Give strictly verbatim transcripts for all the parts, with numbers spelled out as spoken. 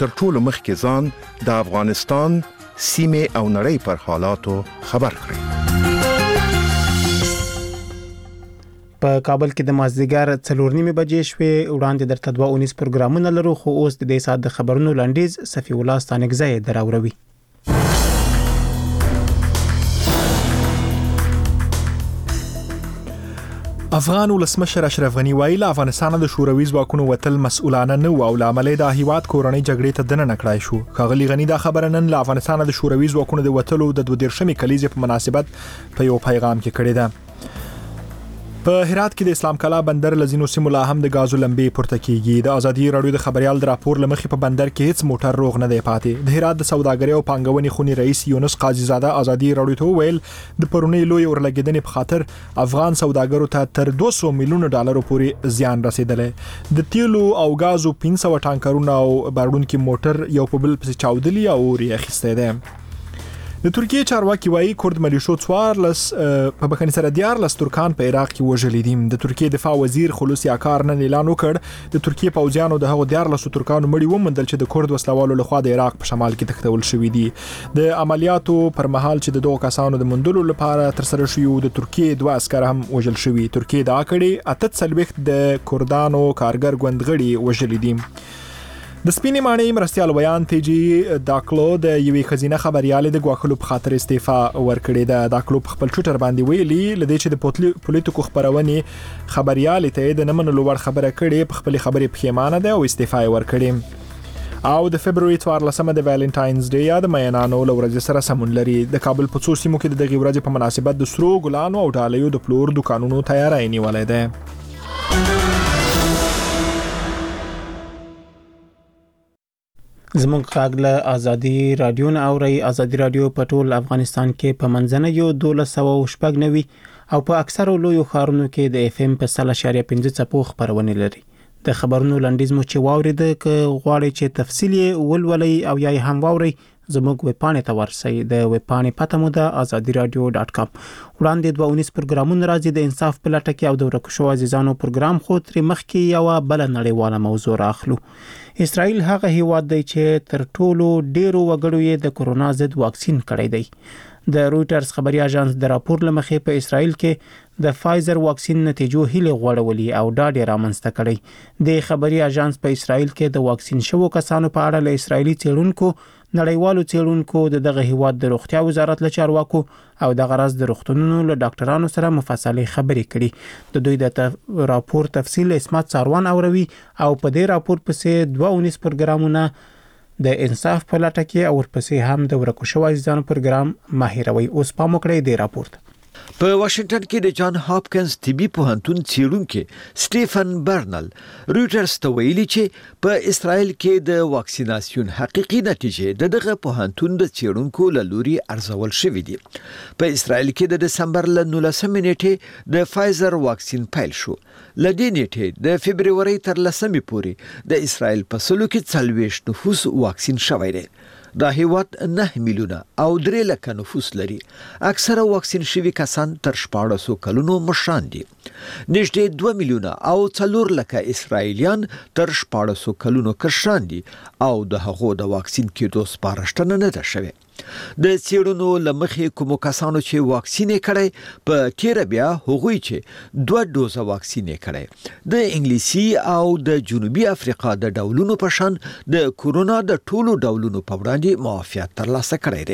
تر ټولو مخکې ځان د افغانستان سیمې او نړۍ پر حالاتو خبر کړئ. په کابل کې د مازدیګر څلور نیمې بجې شوې. وړاندې درته دوه اونیز پروګرامونه لرو، خو اوس د دې ساعت د خبرونو لنډیز صفی الله ستانکزی دراوروي. افغان ولسمشر اشرف غنی ویل افغانستان د شوروي ځواکونو وتل مسؤلانه نه و او لامل د هیواد کورنۍ جګړې ته دننه کړای شو. ښاغلي غنی دا خبره نن له افغانستان د شوروي ځواکونو د وتلو د دوه دیرشمې کلیزې په مناسبت په یو پیغام کې کړی ده. په هرات کې د اسلام کلا بندر لزینو سیمو لا هم د غازو لمبې پورته کیږي. د ازادي رادیو د خبريال د راپور لمخې په بندر کې هیڅ موټر روغ نه دی پاتې. د هرات د سوداګرۍ او پانګونې خونی رئیس یونس قاضي زاده ازادي رادیو ته ویل د پرونی لوی اورلګیدنې په خاطر افغان سوداګرو ته تر دوه سوه میلیون ډالر پورې زیان رسیدلی. د تیلو او غازو پنځه سوه ټانکرونه او باروډونکو موټر یو په بل پسې چاودلي او ریاخسته ده. د ترکیه چارواکي وایي کورد ملیشو څوارلس په بخښنې سره دیارلس ترکان په عراق کې وژلي دي. د ترکیه دفاع وزیر خلوص یاکار نن اعلان وکړ د ترکیه پوځیانو د هغو دیارلس ترکانو مړي وموندل چې د کورد وسلوالو لخوا د عراق په شمال کې تښتول شوي دي. د عملیاتو پر مهال چې د دوه کسانو د موندلو لپاره تر سره شوي د ترکیه دوه عسکر هم وژل شوي. ترکیه دا کړي اته څلوېښت د کردانو کارګر ګوند غړي وژلي دي. د سپینې ماڼۍ مرستیال ویان تیجی داکلو د یوې خزینه خبريالې د غواخلو په خاطر استعفا ورکړې ده. داکلو په خپل ټویټر باندې ویلي لدې چې د پولیټیکو خبرونې خبريالې ته د نمنلو ور خبره کړې په خپل خبرې پښیمانه ده او استعفا ورکړې. او د فبرवरी څوارلسمه د ویلنټاینز ډے یا د مینانو لورځ سره سمون لري. د کابل په څو سیمو کې د دغه ورځې په مناسبت د سرو ګلانو او ډالیو د پلور دکانونو تیاری نیولې ده. زمونږ غږ له ازادي رادیو نه اوري. ازادي رادیو په ټول افغانستان کې په منځنیو دولس سوه شپږ نوي او په اکثرو لویو ښارونو کې د اف ام په سل اشاریه پنځه څپو خبرونه لري. د خبرونو لنډیز مو چې واورید ک غواړي چې تفصیل ولولي او یا هم واوري زموږ ویب پاڼې ته ورسئ. د ویب پاڼې پته مو ده ازادي رادیو ډاټ کام. وړاندې دوه اونیز پروګرامونه راځي د انصاف په لټه کې او د ورکو شو عزیزانو پروګرام خو تر مخکې یو بل نړیواله موضوع راخلو. اسرائیل هغه هیواد دی چې تر ټولو ډیرو وګړو یې د کورونا ضد واکسین کړی دی. د رويټرز خبري اژانس د راپور لمخې په اسرائیل کې د فایزر واکسین نتیجو هیله غوړولې او ډاډ رامنځته کړی. د خبري اژانس په اسرائیل کې د واکسین شوو کسانو په اړه له اسرایلی څېړونکو نړیوالو څېړونکو د دغه هیواد د روغتیا وزارت له چارواکو او د غرض د روغتونونو له ډاکټرانو سره مفصلي خبرې کړي. د دوی د تف... راپور تفصیل اسمت ساروان اوروي او په دې راپور پسې دوه اونیز پروګرامونه د انصاف په لټه کې او ورپسې هم د ورکو شو عزیزانو پروګرام ماهروي. اوس پام وکړئ د راپور په واشنگټن کې د جان هاپکینز طبي پوهنتون څېړونکي سټيفن برنل رويټرز ته ویلي چې په اسرائیل کې د واکسیناسیون حقيقي نتیجې د دغه پوهنتون د څېړونکو له لوري ارزول شوې دي. په اسرائیل کې د دسمبر له نولسمې نیټې د فایزر واکسین پیل شو. لدې نیټې د فبرवरी تر لسمې پورې د اسرائیل په سلو کې څلوېښت نفوس واکسین شوی دی. دا هیواد نه میلیونه او درې لکه نفوس لري. اکثره واکسین شوي کسان تر شپاړس سوه کلونو مشران دي. نږدې دوه میلیونه او څلور لکه اسرائیلیان تر شپاړس سوه کلونو کشران دي او د هغو د واکسین کېدو سپارښتنه نه ده شوې. د څېړنو لمخې کوم کسانو چې واکسین کړي په تیر بیا هغوی چې دوه دوزه واکسین کړي د انګلیسي او د جنوبي افریقا د ډولونو په شان د کورونا د ټولو ډولونو په وړاندې معافیت ترلاسه کړی دی.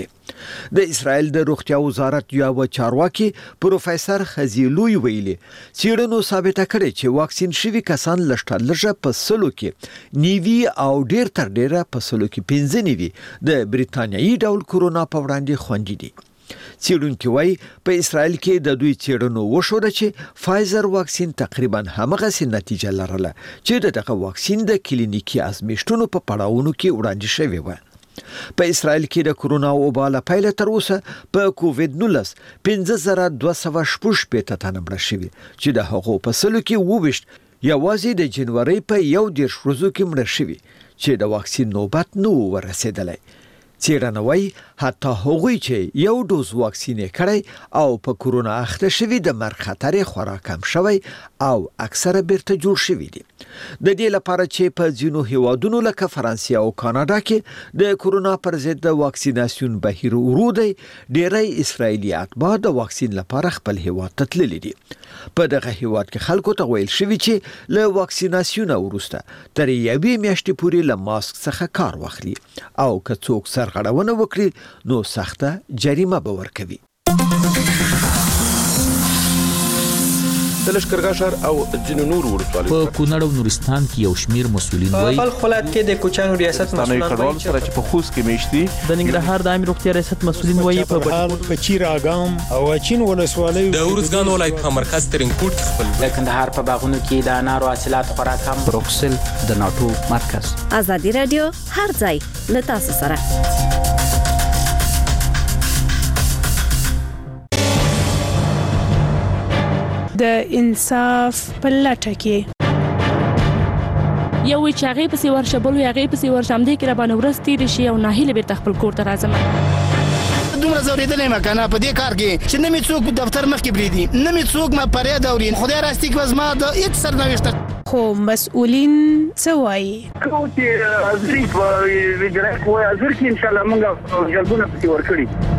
د اسرائیل د روغتیا وزارت یو چارواکي پروفیسور خزیلوی ویلي څېړنو ثابته کړې چې واکسین شوي کسان لږ لږه په سلو کې نیوي او ډیر تر ډیره په سلو کې پنځه نیوي د بریتانیایي ډول کورونا په وړاندې خوندي دي. څېړونکي وایي په اسرائیل کې د دوی څېړنو وښوده چې فایزر واکسین تقریبا همغسې نتیجه لرله چې دغه واکسین د کلینیکي ازمېښتونو په پړاوونو کې وړاندې شوی و. په اسرائیل کې د کورونا وبا له پیله تر اوسه په کووډ نولس پنځه زره دوه سوه شپږ شپېته تنه مړه شوي چې د هغو په سلو کې اووه ویشت یوازې د جنوري په یو دېرش ورځو کې مړه شوي چې د واکسین نوبت نه و ورسېدلی. څېړنه وایي حتی هغوی چې یو ډوز واکسین کړی او په کورونا اخته شوي د مرګ خطر یې خورا کم شوی او اکثره بیرته جوړ شوي دي. د دې لپاره چې په ځینو هیوادونو لکه فرانسې او کاناډا کې د کورونا پر ضد د واکسیناسیون بهیر ورو دی، ډیری اسرایلی اتباع د واکسین لپاره خپل هیواد ته تللي دي. په دغه هیواد کې خلکو ته ویل شوی چې له واکسیناسیون وروسته تر یوې میاشتې پورې له ماسک څخه کار واخلي او که څوک سرغړونه وکړي نو سخته جریمه به ورکوي. د لشکرګاه ښار او ځینو نورو ولسوالیو په کونړ او نورستان کې یو شمیر مسؤلین وایي په خپل کې د کوچانو ریاست مسؤلین وایي چې په خوست کې میشتي د ننګرهار د عامه روغتیا ریاست مسؤلین وایي په بهار په چیراګام او اچین ولسوالیو د ورزګان ولایت په مرکز ترینکوټ خپل د کندهار په باغونو کې د انارو حاصلات خوراک هم بروکسل د ناتو مرکز. آزادي رادیو هر ځای له تاسو سره. د انصاف په لټه کې یو وی چې هغه پسې ورشه بل هغه پسې ورشه هم دې کې را باندې ورستې دي شي او ناهیله بیرته خپل کور ته راځم. دومره زوریدلې ما کنه په دې کار کې چې نه می څوک دفتر مخ کې بریدي نه می څوک ما پرې دورین خدای راستي کې وزما د هیڅ سرنوشت خو مسؤلین څه وایي کوم چې ازري په ویډرا کوی ازر کې ان شاء الله موږ جلبونه پتی ورکړي.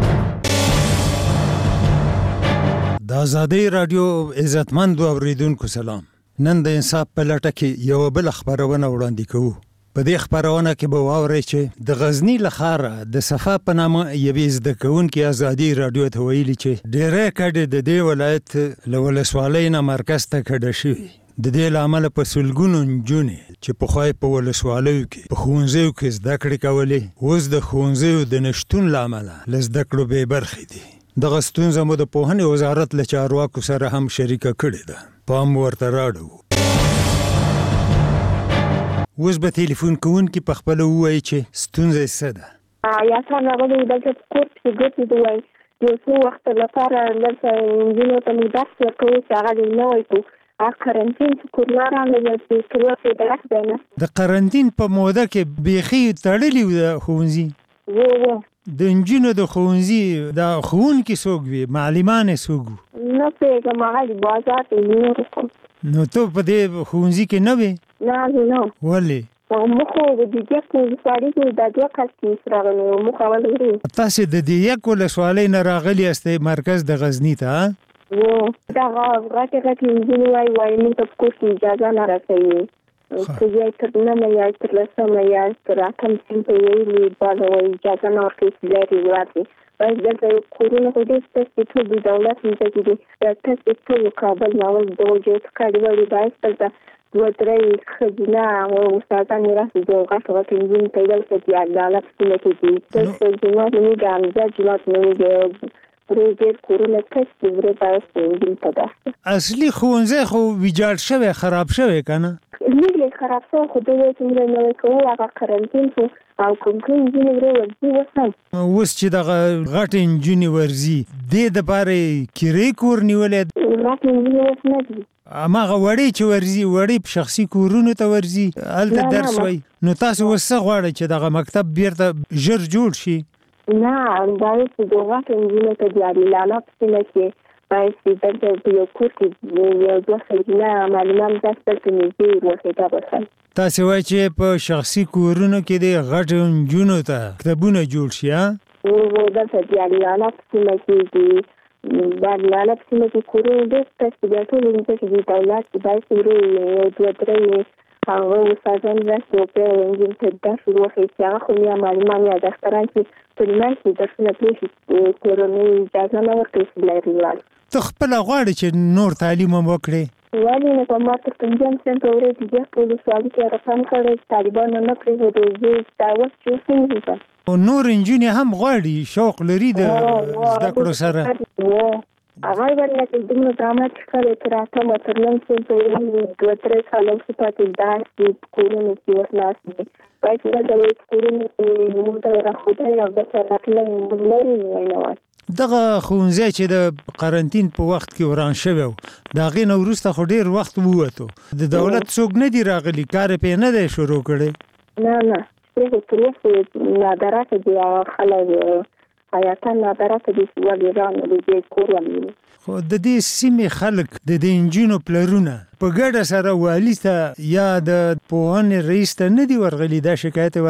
د آزادی رادیو عزتمند اوریدونکو سلام. نن د انصاف په لټه کې یو بل خبرونه وړاندې کوو. په دې خبرونه کې به واورئ چې د غزنی لخاره د صفا په نامه یوې زده کوونکې آزادی رادیو ته ویلي چې ډېری کډې د دې ولایت له ولسوالۍ نه مرکز ته کډه شوي. د دې له امله په سلګونو نجونې چې پخوا یې په ولسوالیو کې په ښوونځیو کې زده کړې کولې اوس د ښوونځیو د نشتون له امله له زده کړو بې برخې دي. دغه ستونزه مو د پوهنې وزارت له چارواکو سره هم شریکه کړې ده. پام ورته راړو. اوس به تلیفون کوونکي په خپله ووایي چې ستونزه یې څه ده. یا څنګه راغلی دلته په کور کې ګرځې دی وایي یو څو وخت لپاره دلته نجونو ته موږ درس ورکوو چې هغه دې نه وایي کوو. هغه قرنطین چې کرونا راغلی د کرونا درس دی نه. د قرنطین په موده کې بیخي تړلي وو د ښوونځي. و و د نجونو د ښوونځي د ښوونکي څوک وي معلمان یې څوک وو. نه پوهېږم هغه د بازار د نورو کوم. نو ته په دې ښوونځي کې نه وې؟ نه زه نه. ولې؟ موږ خو د دیګک ولسوالۍ کې دا دوه کسې راغلي وو. موږ اول ورو. تاسې د دیګک ولسوالۍ نه راغلي یاستئ مرکز د غزني ته؟ و دغه غټې غټې نجونې وایي وایي موږ ته په کور کې اجازه نه راکوي. که یا تر نهمه یا تر لسمه یا تر اتم صنف ویلي باید وایي اجازه نه ورکوي چې لرې ولاړ وایي دلته کورونه خو ډېر ستاسې چې ټول د دولت مځکې دي. دا ستاسې ټول کابل ناول د وجود کډوالي باعث دلته دوه درې ښځینه استادان راسي د غټو غټو نجونې پیدا کړي چې عدالت په سیمه کې دي. ستاسې جومات نه دي همزه جومات نه دي ورې ډېر کورونه کس دي ورې باعث د نجونې په داسته. اصلي ښوونځی خو ویجاړ شوی خراب شوی که نه؟ لږ خراب شوی خو دوی وایي چې موږ نوی کوو هغه قرنطین شو او کوم کوم نجونې ورې ورځي اوس هم. اوس چې دغه غټې نجونې ورځي دې دپاره یې کرې کور نیولی؟ غټې نجونې اوس نه دي. هماغه وړې چې ورځي وړې په شخصي کورونو ته ورځي هلته درس وایي. نو تاسو اوس څه غواړئ چې دغه مکتب بیرته ژر جوړ شي؟ نه دا یې چې د غټو نجونو ته د علیلالا په سیمه کې باید چې دلته په یو کور کې یو دوه ښځینه معلمان درس دلته نږدې وښېده بخل. تاسې وایي چې په شخصي کورونو کې د غټو نجونو ته مکتبونه جوړ شي ها؟ دلته د علیلالا په سیمه کې دي د علیلالا په سیمه کې کورونه ډېر ستاسې بیا ټول مځکې د دولت چې باید ورې یو دوه درې هغه استادان درس وکړي او نجونې ته درس وښیي چې هغه خو یا معلمان یا ډاکټران چې په نیمه کې درسونه پرېښي کورنۍ اجازه نه ورکوي چې لرې ولاړ. ته خپله غواړې چې نور تعلیم هم وکړې؟ ولې نه په ما تر پنځم صنف پورې د دیګک په ولسوالۍ کې رسم کړی چې طالبانو نه پرېښودو زه دا اوس چې اوس څنګه او نور نجونې هم غواړي شوق لري د زده کړو سره؟ هغه یې ویل چې دومره زحمت ښکلی تر اتم او تر نهم صنف پورې دوه درې کاله وروسته پاتې داسې په کورونو کې اوس ناست دي. باید چې دلته وایي په کورونو کې موږ ته راښودلی او دلته راتللی موږ لرې نه وایي. دغه ښوونځی چې د قرنطین په وخت کې وران شوی و د هغې نه وروسته خو ډېر وخت ووتو. د دولت څوک نه دي راغلي کار یې پرې نه دی شروع کړی؟ نه نه پرېښود تر اوسه نادراته دي هغه خلک حیاتا نادرته دي ولې رانه دې کور ولې خو د دې سیمې خلک د دې انجینو پلرونه په ګډه سره والي ته یا د پوهنې رئیس ته نه دی ورغلي دا شکایت